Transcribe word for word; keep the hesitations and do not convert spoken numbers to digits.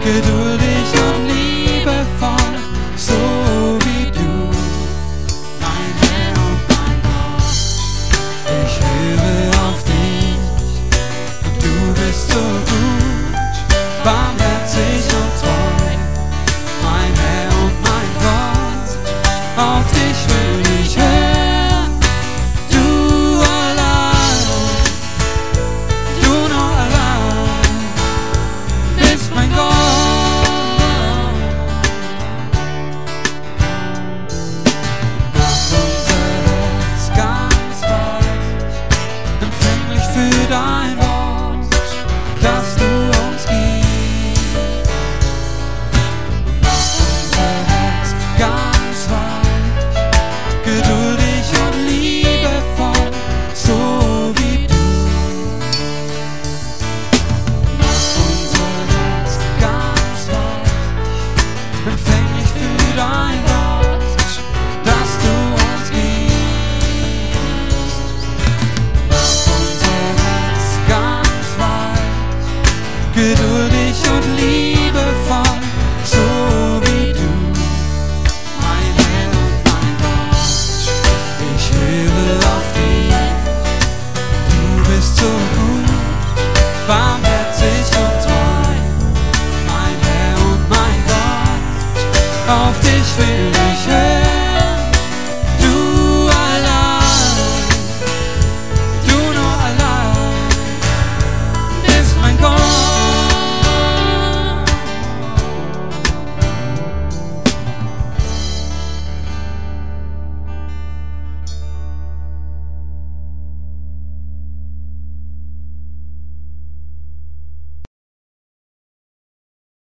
geduldig und liebevoll, so wie du, mein Herr und mein Gott. Ich höre auf dich und du bist so gut, barmherzig und treu, mein Herr und mein Gott. Auf dich will ich hören, du allein, du nur allein bist mein Gott. Mach unser Herz ganz weich, empfänglich für dein Wort, das du uns gibst. Mach unser Herz ganz weich, geduldig und liebevoll, so wie du. Mach unser Herz ganz weich, empfänglich für dein Wort, das du uns gibst. Mach unser Herz ganz weich, geduldig